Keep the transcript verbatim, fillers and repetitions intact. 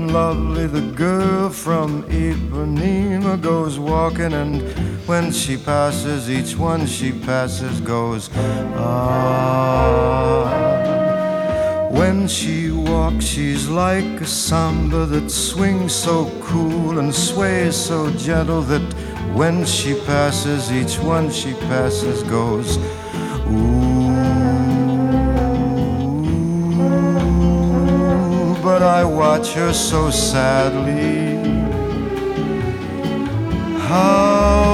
lovely, the girl from Ipanema goes walking, and when she passes, each one she passes goes, ah. When she walks, she's like a samba that swings so cool and sways so gentle that when she passes, each one she passes goes, ooh. But I watch her so sadly. How